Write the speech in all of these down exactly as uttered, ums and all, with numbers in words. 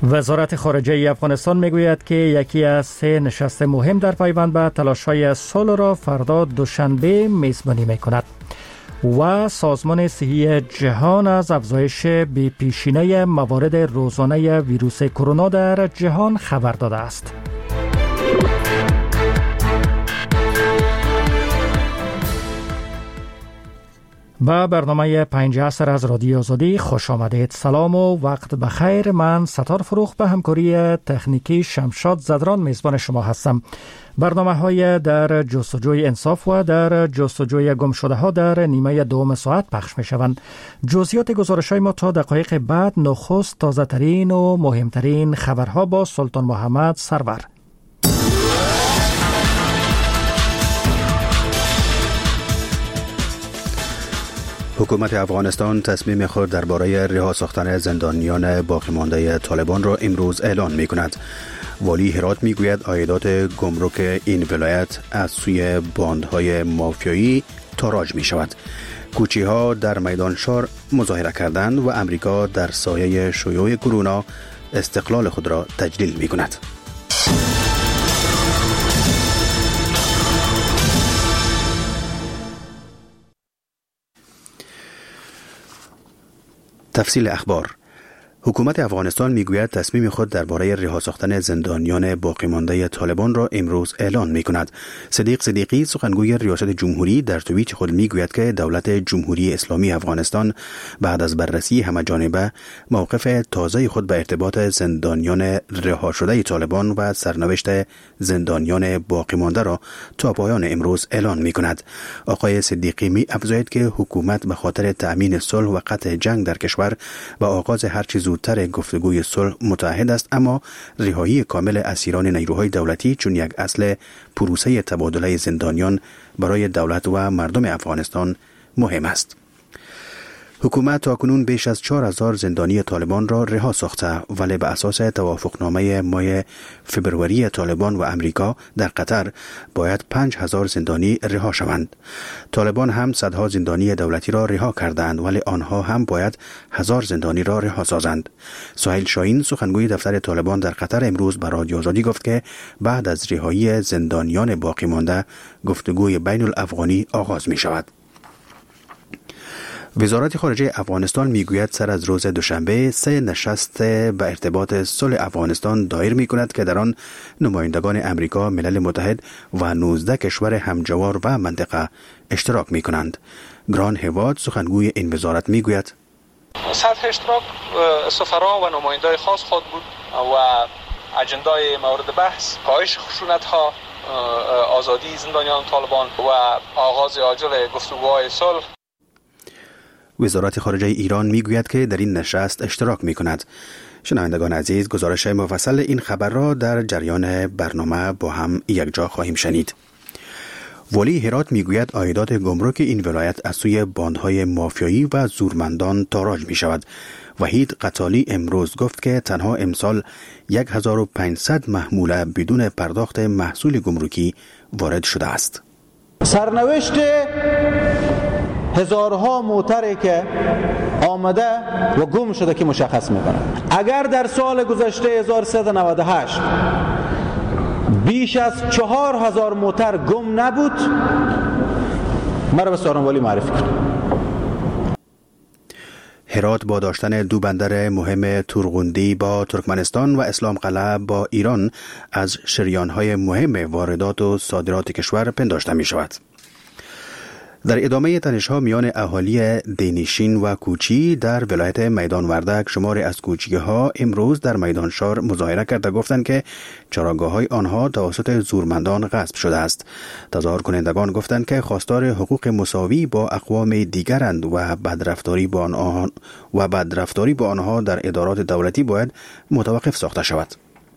وزارت خارجه افغانستان میگوید که یکی از سه نشست مهم در پیوند به تلاش‌های صلح را فردا دوشنبه میزبانی میکند و سازمان صحی جهان از افزایش بی‌پیشینه موارد روزانه ویروس کرونا در جهان خبر داده است. با برنامه پنج عصر از رادیو آزادی خوش آمدید. سلام و وقت بخیر. من ستار فروخ به همکاری تکنیکی شمشاد زدران میزبان شما هستم. برنامه های در جستجوی انصاف و در جستجوی گم شده ها در نیمه دوم ساعت پخش می شوند. جزئیات گزارش های ما تا دقایق بعد. نخست تازه ترین و مهمترین خبرها با سلطان محمد سرور. حکومت افغانستان تصمیم خود درباره رها ساختن زندانیان باقی مانده طالبان را امروز اعلان می کند. والی هرات می گوید عایدات گمرک این ولایت از سوی باندهای مافیایی تاراج می شود. کوچی ها در میدان شار مظاهره کردند و امریکا در سایه شیوع کرونا استقلال خود را تجلیل می کند. تفصیل اخبار. حکومت افغانستان میگوید تصمیم خود درباره رها ساختن زندانیان باقی مانده طالبان را امروز اعلان میکند. صدیق صدیقی سخنگوی ریاست جمهوری در توییت خود میگوید که دولت جمهوری اسلامی افغانستان بعد از بررسی همه‌جانبه موقف تازه خود به ارتباط زندانیان رها شده طالبان و سرنوشت زندانیان باقی مانده را تا پایان امروز اعلان میکند. آقای صدیقی می افزاید که حکومت به خاطر تأمین صلح و قطع جنگ در کشور و آغاز هر چیز زودتر گفتگوی صلح متعهد است، اما رهایی کامل اسیران نیروهای دولتی چون یک اصل پروسه تبادله زندانیان برای دولت و مردم افغانستان مهم است. حکومت تاکنون بیش از چهار هزار زندانی طالبان را رها ساخته، ولی به اساس توافقنامه ماه فبروری طالبان و امریکا در قطر باید پنج هزار زندانی رها شوند. طالبان هم صدها زندانی دولتی را رها کردند، ولی آنها هم باید هزار زندانی را رها سازند. سهیل شاهین سخنگوی دفتر طالبان در قطر امروز به رادیو آزادی گفت که بعد از رهایی زندانیان باقی مانده گفتگوی بین الافغانی آغاز می شود. وزارت خارجه افغانستان میگوید سر از روز دوشنبه سه نشست به ارتباط صلح افغانستان دایر می کند که در آن نمایندگان امریکا، ملل متحد و نوزده کشور همجوار و منطقه اشتراک می کنند. گران هواد سخنگوی این وزارت می گوید سطح اشتراک سفرا و نمایندای خاص خود بود و اجندای مورد بحث کاهش خشونت ها، آزادی زندانیان طالبان و آغاز عاجل گفتگوهای صلح. وزارت خارجه ایران میگوید که در این نشست اشتراک می کند. شنوندگان عزیز، گزارش مفصل این خبر را در جریان برنامه با هم یک جا خواهیم شنید. والی هرات میگوید عایدات گمرک این ولایت از سوی باندهای مافیایی و زورمندان تاراج می شود. وحید قتالی امروز گفت که تنها امسال هزار و پانصد محموله بدون پرداخت محصول گمرکی وارد شده است. سرنوشت هزارها موتری که آمده و گم شده که مشخص میکنه. اگر در سال گذشته هزار و سیصد و نود و هشت بیش از چهار هزار موتر گم نبود، مرا به سارنوالی معرفی کنه. هرات با داشتن دو بندر مهم تورغوندی با ترکمنستان و اسلام قلعه با ایران از شریانهای مهم واردات و صادرات کشور پنداشته می شود. در ادامه تنش‌ها میان اهالی دینشین و کوچی در ولایت میدان وردک، شماری از کوچی‌ها امروز در میدان شار مظاهره کرده گفتند که چراگاه‌های آنها توسط زورمندان غصب شده است. تظاهر کنندگان گفتند که خواستار حقوق مساوی با اقوام دیگرند و بدرفتاری با آنها و بدرفتاری با آنها در ادارات دولتی باید متوقف ساخته شود.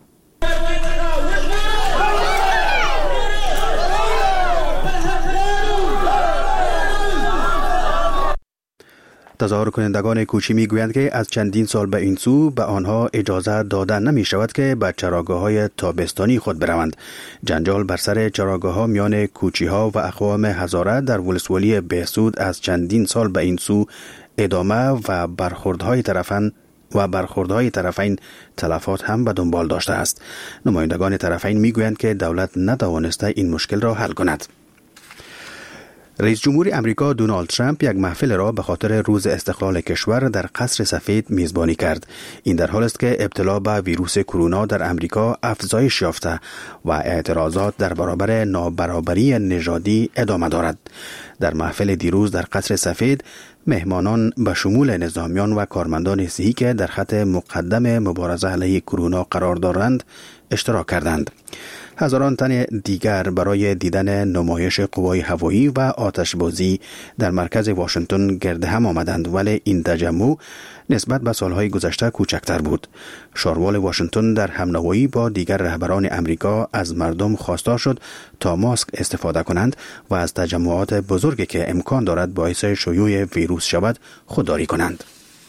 تظاهر کنندگان کوچی میگویند که از چندین سال به این سو به آنها اجازه داده نمی شود که به چراگاه‌های تابستانی خود بروند. جنجال بر سر چراگاه‌ها میان کوچی‌ها و اقوام هزاره در ولسوالی بهسود از چندین سال به این سو ادامه و برخوردهای طرفین و برخوردهای طرفین تلفات هم به دنبال داشته است. نمایندگان طرفین میگویند که دولت نتوانسته این مشکل را حل کند. رئیس جمهور امریکا دونالد ترامپ یک محفل را به خاطر روز استقلال کشور در قصر سفید میزبانی کرد. این در حالی است که ابتلا به ویروس کرونا در امریکا افزایش یافته و اعتراضات در برابر نابرابری نژادی ادامه دارد. در محفل دیروز در قصر سفید مهمانان به شمول نظامیان و کارمندان صحی که در خط مقدم مبارزه علیه کرونا قرار دارند اشتراک کردند. هزاران تن دیگر برای دیدن نمایش قوای هوایی و آتشبازی در مرکز واشنگتن گرد هم آمدند، ولی این تجمع نسبت به سالهای گذشته کوچکتر بود. شاروال واشنگتن در همنوایی با دیگر رهبران امریکا از مردم خواستار شد تا ماسک استفاده کنند و از تجمعات بزرگی که امکان دارد باعث شیوع ویروس شود خودداری کنند.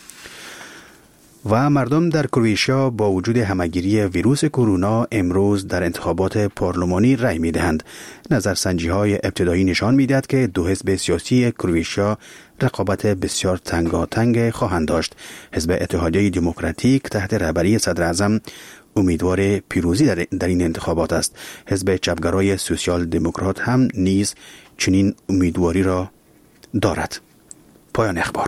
و مردم در کرواتیا با وجود همگیری ویروس کرونا امروز در انتخابات پارلمانی رأی می‌دهند. نظرسنجی‌های ابتدایی نشان می‌دهد که دو حزب سیاسی کرواتیا رقابت بسیار تنگاتنگ خواهند داشت. حزب اتحادیه دموکراتیک تحت رهبری صدر اعظم امیدوار پیروزی در, در این انتخابات است. حزب چپگرای سوسیال دموکرات هم نیز چنین امیدواری را دارد. پایان اخبار.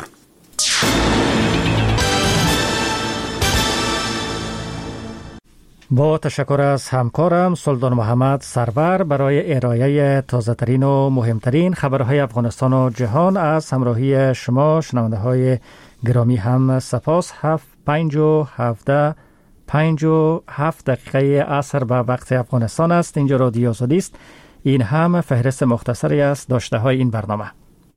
با تشکر از همکارم سلطان محمد سرور برای ارائه تازه‌ترین و مهمترین خبرهای افغانستان و جهان. از همراهی شما شنونده های گرامی هم سپاس. هفت پنج و هفته پنج و هفت دقیقه عصر به وقت افغانستان است. اینجا رادیو آزادی است. این هم فهرست مختصری از داشته های این برنامه.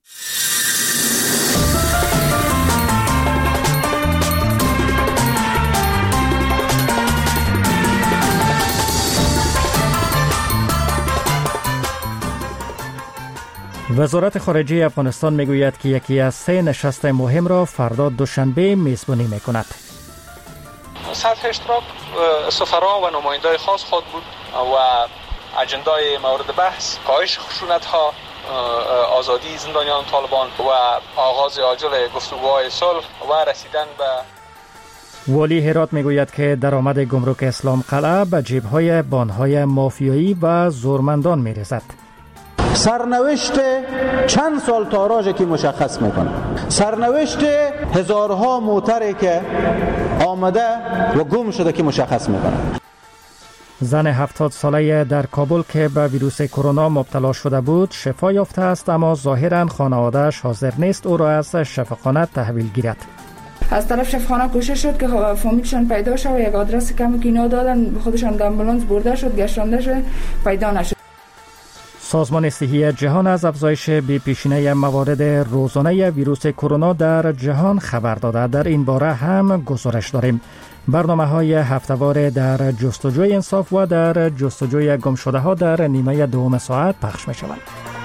وزارت خارجه افغانستان میگوید که یکی از سه نشست مهم را فردا دوشنبه میزبانی میکند. سطح اشتراک سفرا و نمایندای خاص خود بود و اجندای مورد بحث کاهش خشونت‌ها، آزادی زندانیان طالبان و آغاز عاجل گفتگوهای صلح و رسیدن به. والی هرات میگوید که درآمد گمرک اسلام قلعه به جیب‌های بانهای مافیایی و زورمندان میرسد. سرنوشت چند سال تاراژی که مشخص میکنه، سرنوشت هزارها موتری که آمده و گم شده که مشخص میکنه. زن هفتاد ساله در کابل که به ویروس کرونا مبتلا شده بود شفا یافته است، اما ظاهراً خانواده‌اش حاضر نیست او را از شفاخانه تحویل گیرد. از طرف شفاخانه کوشش شد که فامیلشان پیدا شد و یک آدرس کمی که اینا دادن خودشان در آمبولانس برده شد، گشتانده شد، پیدا نشد. سازمان صحی جهان از افزایش بی پیشینه موارد روزانه ویروس کرونا در جهان خبر داده. در این باره هم گزارش داریم. برنامه‌های هفته‌وار در جستجوی انصاف و در جستجوی گمشده‌ها در نیمه دوم ساعت پخش می‌شوند.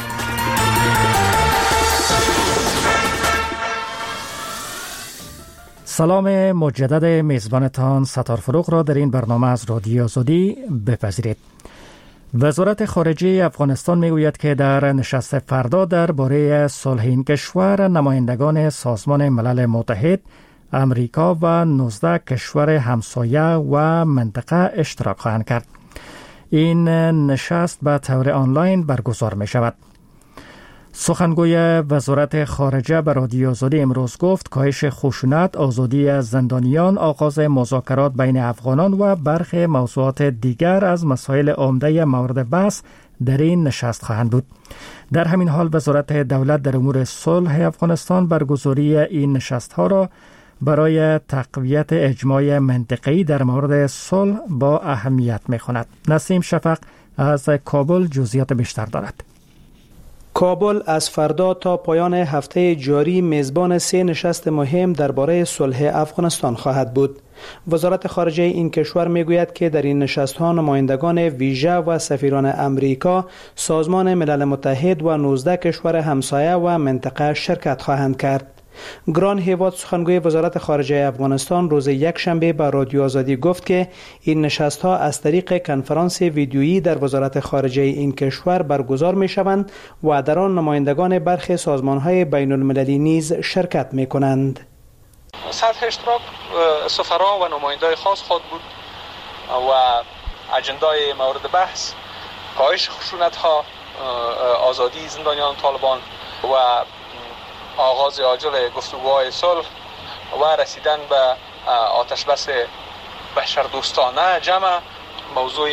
سلام مجدد میزبانتان ستار فروغ را در این برنامه از رادیو آزادی بپذیرید. وزارت خارجه افغانستان میگوید که در نشست فردا درباره صلح این کشور نمایندگان سازمان ملل متحد، امریکا و نوزده کشور همسایه و منطقه اشتراک خواهند کرد. این نشست به طور آنلاین برگزار می شود. سخنگوی وزارت خارجه به رادیو آزادی امروز گفت کاهش خشونت، آزادی زندانیان، آغاز مذاکرات بین افغانان و برخی موضوعات دیگر از مسائل عمده مورد بحث در این نشست خواهند بود. در همین حال وزارت دولت در امور صلح افغانستان برگزاری این نشست‌ها را برای تقویت اجماع منطقه‌ای در مورد صلح با اهمیت می‌خواند. نسیم شفق از کابل جزئیات بیشتر دارد. کابل از فردا تا پایان هفته جاری میزبان سه نشست مهم درباره صلح افغانستان خواهد بود. وزارت خارجه این کشور میگوید که در این نشست‌ها نمایندگان ویژه و سفیران امریکا، سازمان ملل متحد و نوزده کشور همسایه و منطقه شرکت خواهند کرد. گران هیواد سخنگوی وزارت خارجه افغانستان روز یک شنبه به رادیو آزادی گفت که این نشست‌ها از طریق کنفرانس ویدیویی در وزارت خارجه این کشور برگزار می‌شوند و در آن نمایندگان برخی سازمان‌های بین‌المللی نیز شرکت می‌کنند. سطح اشتراک سفرا و نمایندای خاص خود بود و اجندای مورد بحث کاهش خشونت ها، آزادی زندانیان طالبان و آغاز عاجل گفتگوهای صلح و رسیدن به آتش بس بشردوستانه جمع موضوع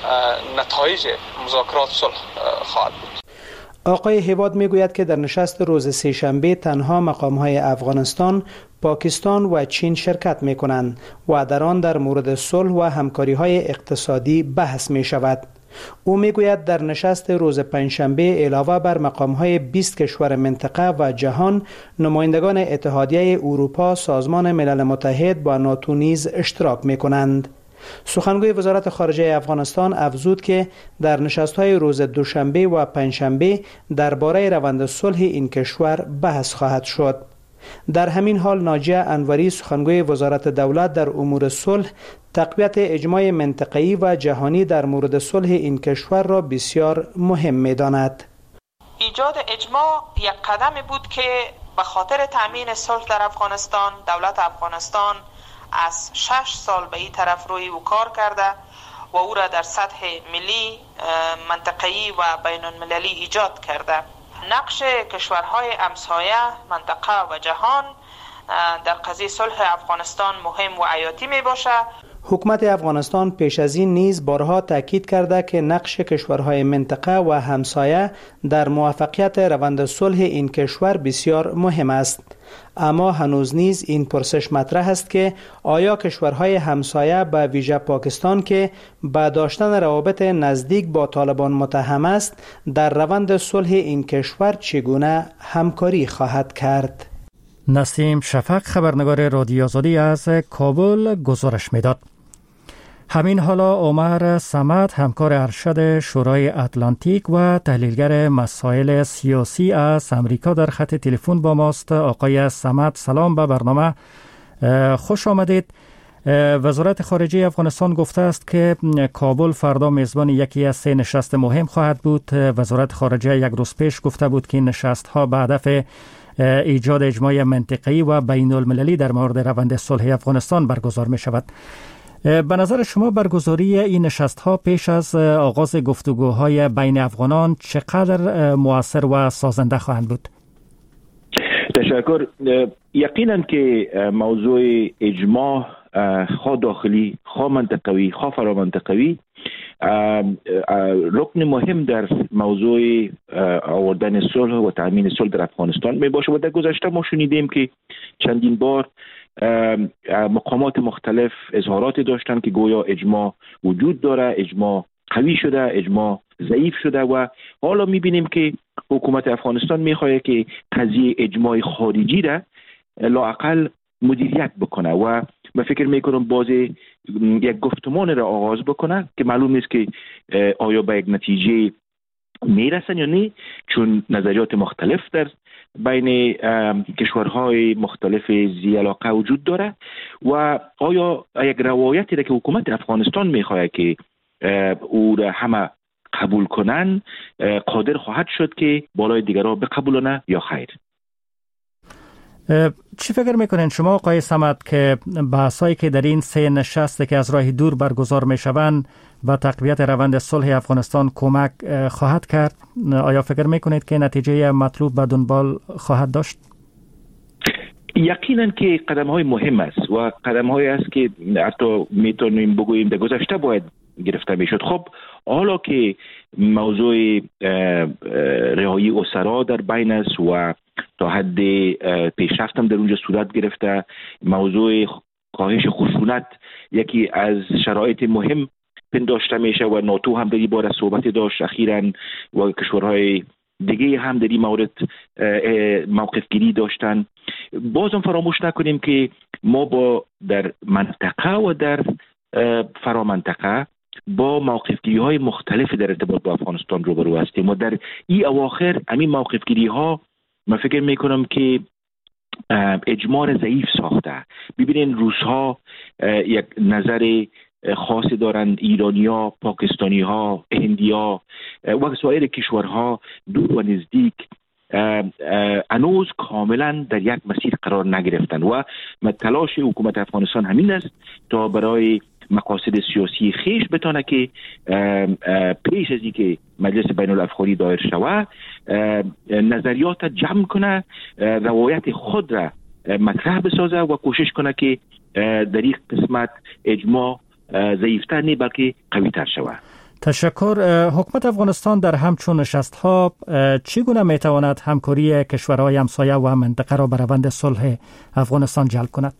نتایج مذاکرات صلح خواهد بود. آقای هیواد میگوید که در نشست روز سه‌شنبه تنها مقام‌های افغانستان، پاکستان و چین شرکت می‌کنند و در آن در مورد صلح و همکاری‌های اقتصادی بحث می‌شود. او میگوید در نشست روز پنجشنبه علاوه بر مقام‌های بیست کشور منطقه و جهان، نمایندگان اتحادیه اروپا، سازمان ملل متحد و ناتو نیز اشتراک می‌کنند. سخنگوی وزارت خارجه افغانستان افزود که در نشست‌های روز دوشنبه و پنجشنبه درباره روند صلح این کشور بحث خواهد شد. در همین حال ناجیه انوری سخنگوی وزارت دولت در امور صلح تقویت اجماع منطقه‌ای و جهانی در مورد صلح این کشور را بسیار مهم می‌داند. ایجاد اجماع یک قدمی بود که به خاطر تأمین صلح در افغانستان دولت افغانستان از شش سال به این طرف روی او کار کرده و او را در سطح ملی، منطقه‌ای و بین المللی ایجاد کرده. نقش کشورهای همسایه، منطقه و جهان در قضیه صلح افغانستان مهم و حیاتی می باشه. حکومت افغانستان پیش از این نیز بارها تاکید کرده که نقش کشورهای منطقه و همسایه در موفقیت روند صلح این کشور بسیار مهم است. اما هنوز نیز این پرسش مطرح است که آیا کشورهای همسایه به ویژه پاکستان که با داشتن روابط نزدیک با طالبان متهم است در روند صلح این کشور چگونه همکاری خواهد کرد؟ نسیم شفق خبرنگار رادیو آزادی از کابل گزارش میداد. همین حالا عمر صمد همکار ارشد شورای اتلانتیک و تحلیلگر مسائل سیاسی از امریکا در خط تلفن با ماست. آقای صمد سلام به برنامه، خوش آمدید. وزارت خارجه افغانستان گفته است که کابل فردا میزبان یکی از سه نشست مهم خواهد بود. وزارت خارجه یک روز پیش گفته بود که این نشست ها به هدف ایجاد اجماع منطقه‌ای و بین المللی در مورد روند صلح افغانستان برگزار می شود. به نظر شما برگزاری این نشست ها پیش از آغاز گفتگوهای بین افغانان چقدر مؤثر و سازنده خواهند بود؟ تشکر. یقینا که موضوع اجماع خواه داخلی، خواه منطقوی، خواه فرامنطقوی رکن مهم در موضوع آوردن صلح و تأمین صلح در افغانستان می باشه و در گذشته ما شنیدیم که چندین بار مقامات مختلف اظهارات داشتن که گویا اجماع وجود داره، اجماع قوی شده، اجماع ضعیف شده و حالا میبینیم که حکومت افغانستان میخواد که قضیه اجماع خارجی را لااقل مدیریت بکنه و من فکر میکنم باز یک گفتمان را آغاز بکنه که معلوم نیست که آیا به یک نتیجه میرسن یا نه، چون نظریات مختلف در بین کشورهای مختلف ذی علاقه وجود داره و آیا یک روایتی را که حکومت افغانستان میخواد که او را همه قبول کنن قادر خواهد شد که بالای دیگرها بقبولونه یا خیر؟ چی فکر میکنین شما آقای صمد که بحثایی که در این سه نشست که از راه دور برگزار میشوند و تقویت روند صلح افغانستان کمک خواهد کرد؟ آیا فکر میکنید که نتیجه مطلوب به دنبال خواهد داشت؟ یقینا که قدم های مهم است و قدم های است که حتی میتونیم بگوییم در گذشته باید گرفته میشد. خب حالا که موضوع رهایی اسرا در بین است و تا حد پیشرفت هم در اونجا صورت گرفته، موضوع کاهش خشونت یکی از شرایط مهم پنداشته میشه و ناتو هم در این باره صحبت داشت اخیراً و کشورهای دیگه هم در این مورد موقف گیری داشتن. بازم فراموش نکنیم که ما با در منطقه و در فرامنطقه با موقفگیری های مختلف در ارتباط با افغانستان روبرو هستیم و در این اواخر همین موقفگیری ها من فکر میکنم که اجماع ضعیف ساخته. ببینین روس‌ها یک نظر خاصی دارند، ایرانی‌ها، پاکستانی‌ها، هندی‌ها و سایر کشورها دور و نزدیک هنوز کاملا در یک مسیر قرار نگرفتن و تلاش حکومت افغانستان همین است تا برای مقاصد سیاسی خیش بتانه که پیش از اینکه مجلس بین الافغانی دایر شود نظریات جمع کنه، روایت خود را مطرح بسازه و کوشش کنه که در این قسمت اجماع ضعیفتر نی بلکه قوی‌تر شود. تشکر. حکومت افغانستان در همچون نشست‌ها چگونه میتواند همکاری کشورهای همسایه و منطقه را به روند صلح افغانستان جلب کند؟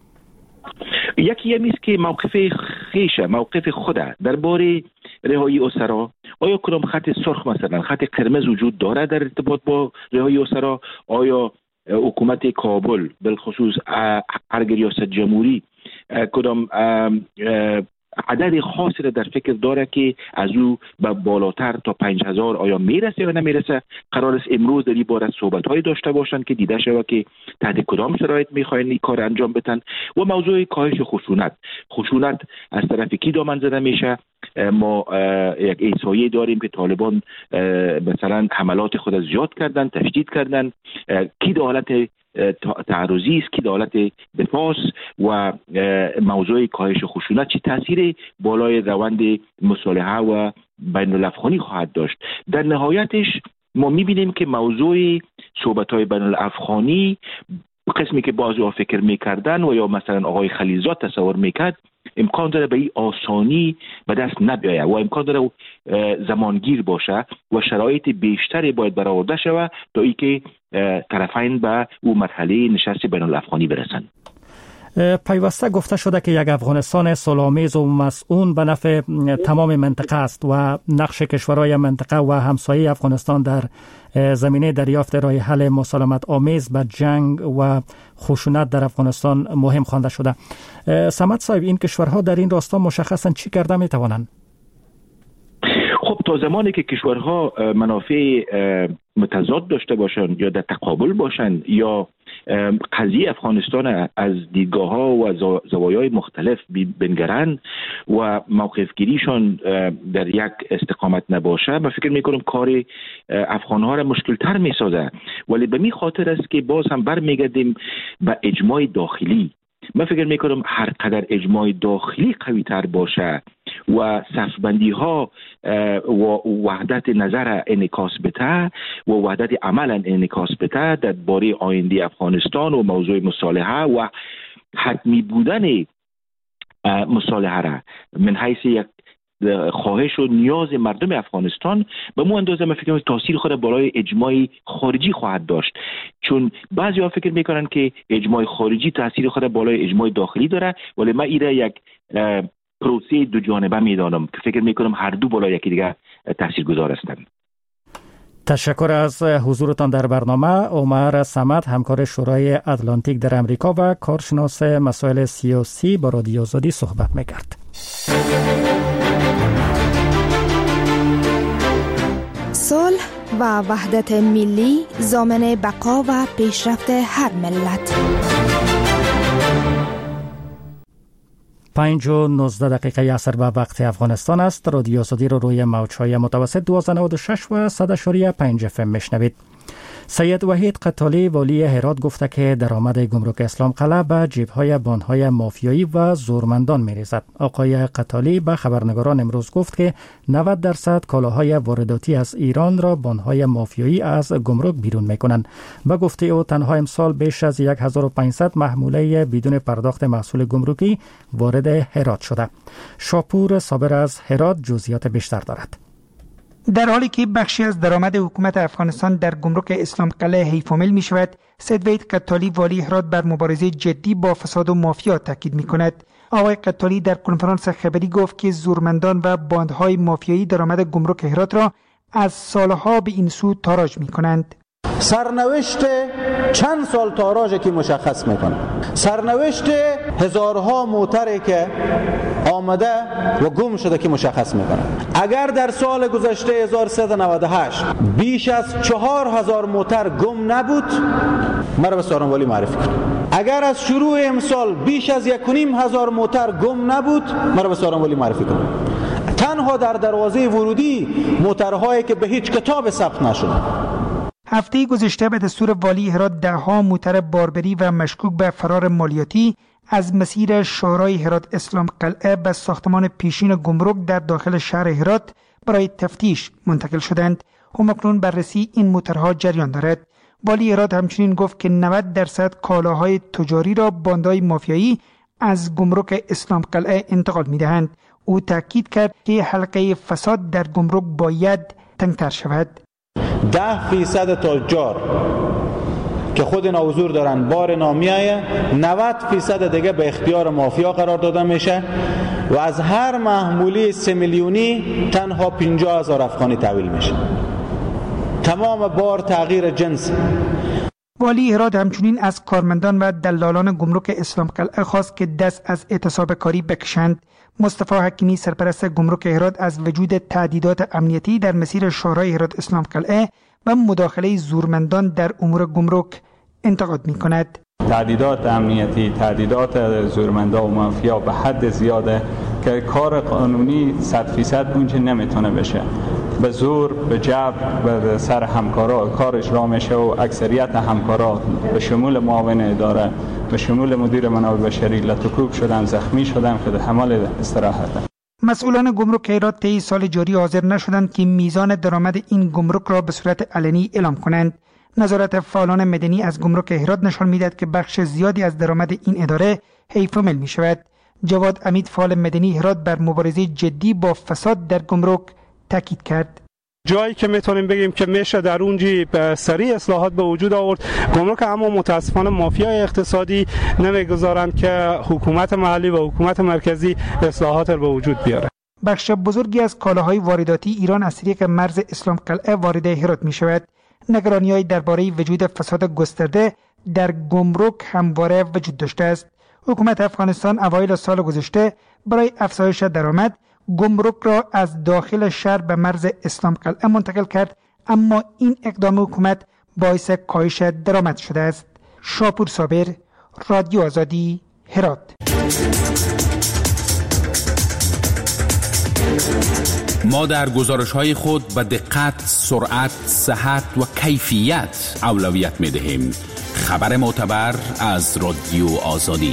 یکی همی است که موقف خیش موقف خود درباره رهایی اسرا، آیا کدام خط سرخ مثلا خط قرمز وجود دارد در ارتباط با رهایی اسرا؟ آیا حکومت کابل بالخصوص ارگ ریاست جمهوری کدام عدد خاصی را در فکر داره که از او به بالاتر تا پنج هزار آیا میرسه یا نمیرسه؟ قرار است امروز در این باره صحبت های داشته باشند که دیده شود که تحت کدام شرایط میخواین این کار انجام بدن. و موضوع کاهش خشونت خشونت از طرف کی دامن زده میشه؟ ما یک احصایه داریم که طالبان مثلا حملات خود زیاد کردن، تشدید کردن. کی در حالت تعرضی است، کی در حالت دفاع و موضوع کاهش خشونت چه تاثیر بالای روند مصالحه و بین الافغانی خواهد داشت؟ در نهایتش ما میبینیم که موضوع صحبت‌های بین الافغانی قسمی که بعضی‌ها فکر میکردن و یا مثلا آقای خلیلزاد تصور میکرد امکان داره به این آسانی به دست نبیاید و امکان داره زمانگیر باشه و شرایط بیشتری باید برآورده شود تا اینکه طرفین به او مرحله نشست بین الافغانی برسند. پیوسته گفته شده که یک افغانستان صلح‌آمیز و مسئول به نفع تمام منطقه است و نقش کشورهای منطقه و همسایه افغانستان در زمینه دریافت راه حل مسالمت آمیز به جنگ و خشونت در افغانستان مهم خوانده شده. صمد صاحب، این کشورها در این راستا مشخصاً چی کرده می توانند؟ خب تا زمانی که کشورها منافع متضاد داشته باشند یا در تقابل باشند یا قضیه افغانستان از دیدگاه ها و زوایای مختلف بنگرند و موقف گیریشان در یک استقامت نباشه، من فکر میکنم کار افغان ها را مشکل تر میسازه. ولی به می خاطر است که باز هم برمیگردیم به اجماع داخلی. من فکر میکنم هر قدر اجماع داخلی قوی تر باشه و صفبندی ها و وحدت نظر انعکاس بده و وحدت عمل انعکاس بده در باره آینده افغانستان و موضوع مصالحه و حتمی بودن مصالحه را من حیث یک خواهش و نیاز مردم افغانستان به مو اندازه من فکر میکنم تاثیر خود بالای اجماع خارجی خواهد داشت. چون بعضی ها فکر میکنن که اجماع خارجی تاثیر خود بالای اجماع داخلی داره، ولی من ایره یک پروسه دو جانبه میدانم که فکر میکنم هر دو بالای یکی دیگه تاثیرگذار هستند. تشکر از حضورتان در برنامه. عمر صمد، همکار شورای اتلانتیک در امریکا و کارشناس مسائل سیاسی، با رادیو آزادی صحبت میکرد. صلح و وحدت ملی ضامن بقا و پیشرفت هر ملت. پنج و نوزده دقیقه عصر به وقت افغانستان است. رادیو آزادی رو روی موج‌های متوسط دویست و نود و شش و صد و پنج اف ام میشنوید. سید وحید قتالی والی هرات گفته که درآمد گمرک اسلام قلعه به جیب‌های بان‌های مافیایی و زورمندان می‌ریزد. آقای قتالی به خبرنگاران امروز گفت که نود درصد کالاهای وارداتی از ایران را بان‌های مافیایی از گمرک بیرون می‌کنند. به گفته او تنها امسال بیش از هزار و پانصد محموله بدون پرداخت محصول گمرکی وارد هرات شده. شاپور صابر از هرات جزئیات بیشتر دارد. در حالی که بخشی از درآمد حکومت افغانستان در گمرک اسلام قلعه حیفامل می شود، سید وحید قتالی والی هرات بر مبارزه جدی با فساد و مافیا تاکید می کند. آقای قتالی در کنفرانس خبری گفت که زورمندان و باندهای مافیایی درآمد گمرک هرات را از سالها به این سو تاراج می کنند. سرنوشت چند سال تاراج که مشخص میکنه، سرنوشت هزارها موتری که آمده و گم شده که مشخص میکنه. اگر در سال گذشته هزار و سیصد و نود و هشت بیش از چهار هزار موتر گم نبود، مرا به سارنوالی معرفی کنه. اگر از شروع امسال بیش از یک و نیم هزار موتر گم نبود، مرا به سارنوالی معرفی کنه. تنها در دروازه ورودی موترهایی که به هیچ کتاب ثبت نشده هفته گذشته به دستور والی هرات دهها موتر باربری و مشکوک به فرار مالیاتی از مسیر شورای هرات اسلام قلعه به ساختمان پیشین گمرک در داخل شهر هرات برای تفتیش منتقل شدند. همکنون بررسی این موترها جریان دارد. والی هرات همچنین گفت که نود درصد کالاهای تجاری را باندهای مافیایی از گمرک اسلام قلعه انتقال می دهند. او تاکید کرد که حلقه فساد در گمرک باید تنگتر شود. ده فیصد تجار که خود اینا حضور دارن بار نامیایه، نود فیصد دیگه به اختیار مافیا قرار داده میشه و از هر محمولی سه میلیونی تنها پنجاه هزار افغانی تحویل میشه. تمام بار تغییر جنس. والی هرات همچنین از کارمندان و دلالان گمرک اسلام قلعه خواست که دست از اعتصاب کاری بکشند. مصطفی حکیمی سرپرست گمرک هرات از وجود تهدیدات امنیتی در مسیر شورای هرات اسلام قلعه و مداخله زورمندان در امور گمرک انتقاد می کند. تهدیدات امنیتی، تهدیدات زورمندا و مافیا به حد زیاده که کار قانونی صد فیصد اونچه نمیتونه بشه. به زور، به جبر، به سر همکارا کار اجرا میشه و اکثریت همکارا به شمول معاون اداره، به شمول مدیر منابع بشری لطکوب شدن، زخمی شدن که در حمال استراحت. مسئولان گمرک هرات طی سال جاری حاضر نشدند که میزان درآمد این گمرک را به صورت علنی اعلام کنند. نظارت فعالان مدنی از گمرک هرات نشان میدهد که بخش زیادی از درآمد این اداره حیف و مل می شود. جواد امید فعال مدنی هرات بر مبارزه جدی با فساد در گمرک تاکید کرد. جایی که میتونیم بگیم که میشه در اونجی سریع اصلاحات به وجود آورد گمرک، اما متاسفانه مافیای اقتصادی نمیگذارند که حکومت محلی و حکومت مرکزی اصلاحات رو به وجود بیاره. بخش بزرگی از کالاهای وارداتی ایران از طریق مرز اسلام قلعه وارد هرات می شود. نگرانی‌های درباره وجود فساد گسترده در گمرک همواره وجود داشته است. حکومت افغانستان اوایل سال گذشته برای افزایش درآمد گمرک را از داخل شهر به مرز اسلام قلعه منتقل کرد، اما این اقدام حکومت باعث کاهش درآمد شده است. شاپور صابر، رادیو آزادی، هرات. ما در گزارش‌های خود به دقت، سرعت، صحت و کیفیت اولویت می‌دهیم. خبر معتبر از رادیو آزادی.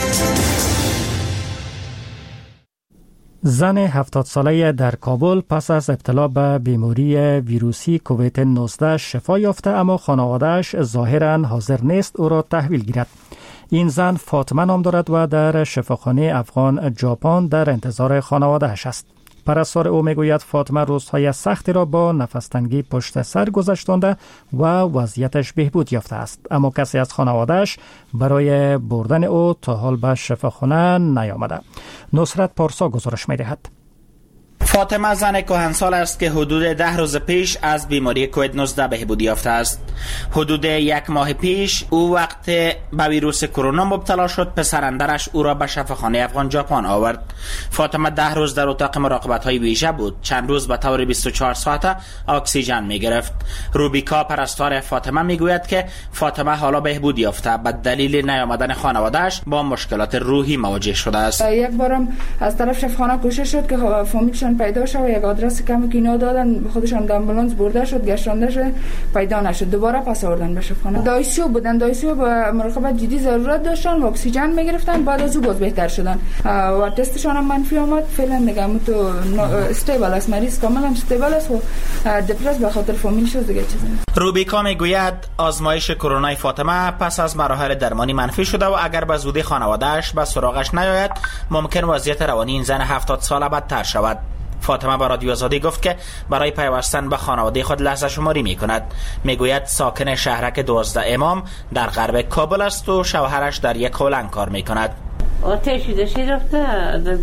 زن هفتاد ساله در کابل پس از ابتلا به بیماری ویروسی کووید نوزده شفا یافته، اما خانواده‌اش ظاهراً حاضر نیست او را تحویل گیرد. این زن فاطمه نام دارد و در شفاخانه افغان ژاپن در انتظار خانواده‌اش است. پرستار او میگوید فاطمه روزهای سختی را با نفس‌تنگی پشت سر گذشتانده و وضعیتش بهبود یافته است، اما کسی از خانواده‌اش برای بردن او تا حال به شفاخانه نیامده. نصرت پارسا گزارش می‌دهد. فاطمه زن کهنسال است که حدود ده روز پیش از بیماری کووید نوزده بهبود یافته است. حدود یک ماه پیش او وقت به ویروس کرونا مبتلا شد، پسر اندرش او را به شفاخانه افغان ژاپن آورد. فاطمه ده روز در اتاق مراقبت های ویژه بود. چند روز به طور بیست و چهار ساعته اکسیژن می گرفت. روبیکا پرستار فاطمه می گوید که فاطمه حالا بهبود یافته، به دلیل نیامدن خانواده‌اش با مشکلات روحی مواجه شده است. یک بارم از طرف شفاخانه کوشش شد که فامیلشان پیدا شد و یک آدرس کمی که اینا دادن، خودشان آمبولانس برده شد، گشتانده شد، پیدا نشد. دوباره پس آوردن به شفاخانه. دایسیو بودن، دایسیو با مراقبت جدی ضرورت داشتن و اکسیژن میگرفتن، بعد از او باز بهتر شدن و تستشان هم منفی آمد. فعلا میگم تو استیبل است، مریض کاملا استیبل است و دپرس به خاطر فامیلش دیگه چیزی. روبیکا میگوید آزمایش کرونا فاطمه پس از مراحل درمانی منفی شده و اگر به زودی خانواده‌اش به سراغش نیاید ممکن وضعیت روانی این زن هفتاد ساله بدتر شود. فاطمه با رادیو آزادی گفت که برای پیوستن به خانواده خود لحظه شماری می کند. می گوید ساکن شهرک دوازده امام در غرب کابل است و شوهرش در یک هلنگ کار می کند. آتشی داشتی رفته در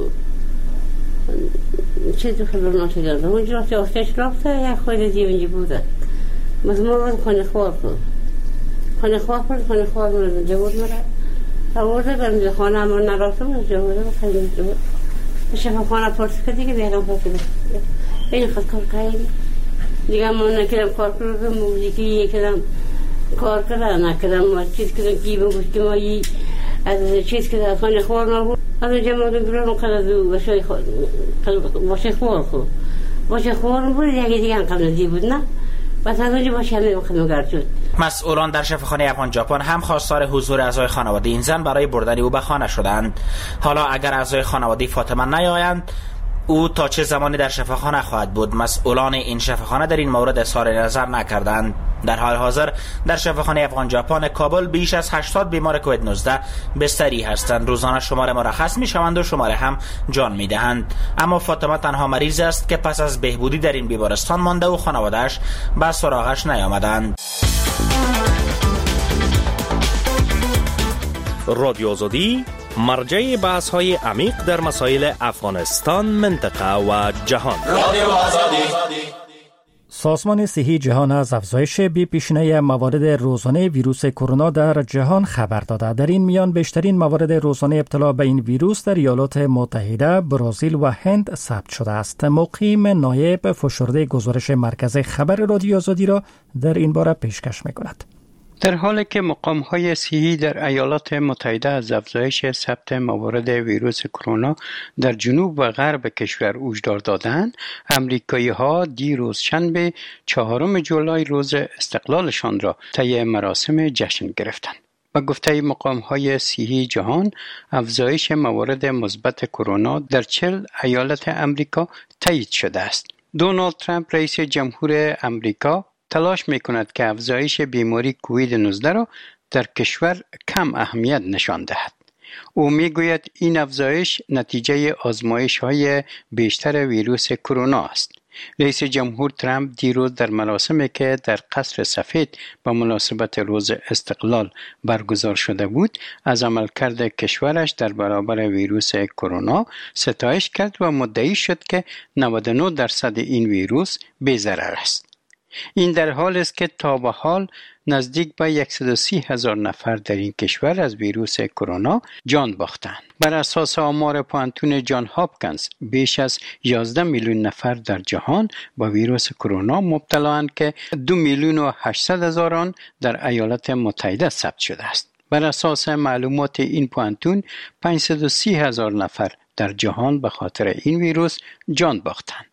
چه دو خبر ناشی دارده اونجا رفته آتش رفته یک خود دیونجی بوده مثلا ما خانه خواه کن خانه خواه کن خانه خواه کن جواد مرد آورده برم خانه همون نرافته من جواده بخیلی جواد شفا خانه پرس که دیگه بیرم پرس که این خود کار کنیم دیگه ما نکرم کار کردم موزیکی یکرم کار کردم نکرم چیز کردم گیبم گوشت که ما یی از چیز کردم خانه خواه نبود از اونجا ما دو برام قلدو باشه خوار خود باشه خوار بود یکی دیگه هم قلدی بود نه بس از اونجا باشه میمخدم گرچود. مسئولان در شفاخانه افغان ژاپن هم خواستار حضور اعضای خانواده این زن برای بردن او به خانه شدند. حالا اگر اعضای خانواده فاطمه نیایند، او تا چه زمانی در شفاخانه خواهد بود؟ مسئولان این شفاخانه در این مورد اظهار نظر نکردند. در حال حاضر در شفاخانه افغان ژاپن کابل بیش از هشتاد بیمار کووید نوزده بستری هستند. روزانه شماره مرخص می شوند و شماره هم جان می دهند. اما فاطمه تنها مریض است که پس از بهبودی در این بیمارستان مانده و خانواده‌اش به سراغش نیامدند. رادیو آزادی مرجع بحث های عمیق در مسائل افغانستان، منطقه و جهان. رادیو آزادی. سازمان صحی جهان از افزایش بی‌پیشینه موارد روزانه ویروس کرونا در جهان خبر داده. در این میان بیشترین موارد روزانه ابتلا به این ویروس در ایالات متحده، برزیل و هند ثبت شده است. مقیم نایب فشرده گزارش مرکز خبر رادیو آزادی را در این باره پیشکش می‌کند. در حالی که مقام‌های صحی در ایالات متحده از افزایش ثبت موارد ویروس کرونا در جنوب و غرب کشور هشدار دادند، امریکایی‌ها دیروز شنبه چهارم جولای روز استقلالشان را طی مراسم جشن گرفتند. با گفته مقام‌های صحی جهان، افزایش موارد مثبت کرونا در چهل ایالت امریکا تایید شده است. دونالد ترامپ رئیس جمهور امریکا تلاش می‌کند که افزایش بیماری کووید نوزده را در کشور کم اهمیت نشان دهد. او می‌گوید این افزایش نتیجه آزمایش‌های بیشتر ویروس کرونا است. رئیس جمهور ترامپ دیروز در مراسمی که در قصر سفید با مناسبت روز استقلال برگزار شده بود، از عملکرد کشورش در برابر ویروس کرونا ستایش کرد و مدعی شد که نود و نه درصد این ویروس بی‌ضرر است. این در حالی است که تا به حال نزدیک به صد و سی هزار نفر در این کشور از ویروس کرونا جان باختند. بر اساس آمار پانتون جان هاپکینز، بیش از یازده میلیون نفر در جهان با ویروس کرونا مبتلااند که دو میلیون و هشتصد هزار آن در ایالات متحده ثبت شده است. بر اساس معلومات این پانتون، پانصد و سی هزار نفر در جهان به خاطر این ویروس جان باختند.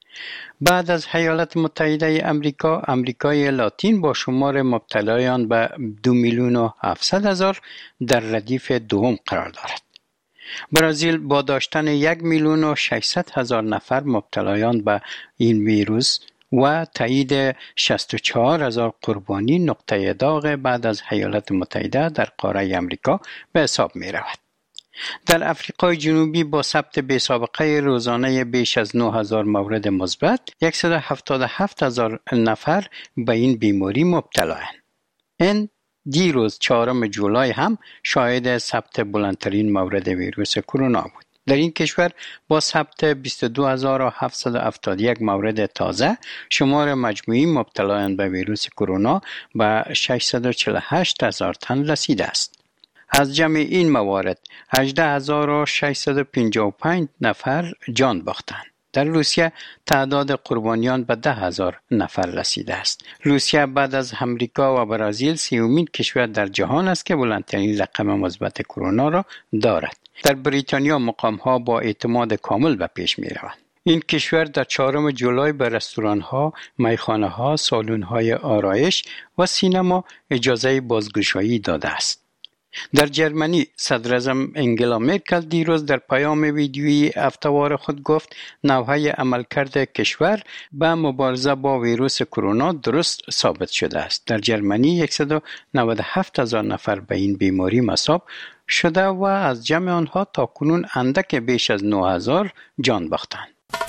بعد از ایالات متحده امریکا، امریکای لاتین با شمار مبتلایان به دو میلیون و هفتصد هزار در ردیف دوم قرار دارد. برزیل با داشتن یک میلیون و ششصد هزار نفر مبتلایان به این ویروس و تایید شصت و چهار هزار قربانی نقطه داغ بعد از ایالات متحده در قاره امریکا به حساب می رود. در افریقای جنوبی با ثبت بی‌سابقه روزانه بیش از نه هزار مورد مثبت، صد و هفتاد و هفت هزار نفر به این بیماری مبتلایند. این دیروز چهارم جولای هم شاهد ثبت بلندترین مورد ویروس کرونا بود. در این کشور با ثبت بیست و دو هزار و هفتصد و هفتاد و یک مورد تازه، شمار مجموعی مبتلایان به ویروس کرونا به ششصد و چهل و هشت هزار تن رسیده است. از جمع این موارد هجده هزار و ششصد و پنجاه و پنج نفر جان باختند. در روسیه تعداد قربانیان به ده هزار نفر رسیده است. روسیه بعد از امریکا و برزیل سیومین کشور در جهان است که بلندترین رقم مثبت کرونا را دارد. در بریتانیا مقام‌ها با اعتماد کامل به پیش می‌روند. این کشور در چهارم جولای به رستوران‌ها، میخانه‌ها، سالن‌های آرایش و سینما اجازه بازگشایی داده است. در جرمنی صدراعظم انگلا مرکل دیروز در پیام ویدیویی هفته‌وار خود گفت نوع عملکرد کشور به مبارزه با ویروس کرونا درست ثابت شده است. در جرمنی صد و نود و هفت هزار نفر به این بیماری مصاب شده و از جمع آنها تا کنون اندک بیش از نه هزار جان باختند.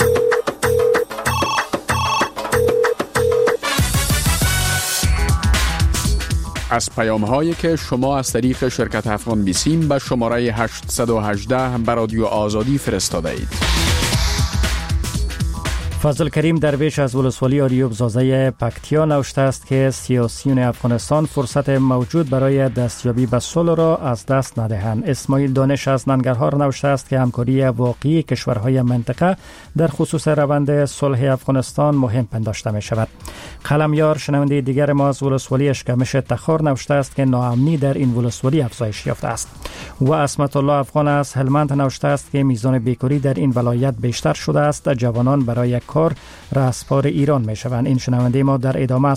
از پیام‌هایی که شما از طریق شرکت افغان بیسیم به شماره هشتصد و هجده به رادیو آزادی فرستاده اید. فضل کریم درویش از ولسوالی آریوب زازه پکتیا نوشته است که سیاسیون افغانستان فرصت موجود برای دستیابی به صلح را از دست ندهند. اسماعیل دانش از ننگرهار نوشته است که همکاری واقعی کشورهای منطقه در خصوص روند صلح افغانستان مهم پنداشته می شود. قلمیار شنونده دیگر ما از ولسوالی اشکمش تخار نوشته است که ناامنی در این ولسوالی افزایش یافته است. و اسمت الله افغان از هلمند نوشته است که میزان بیکاری در این ولایت بیشتر شده است. جوانان برای کار رهسپار ایران می شوند. این شنونده ما در ادامه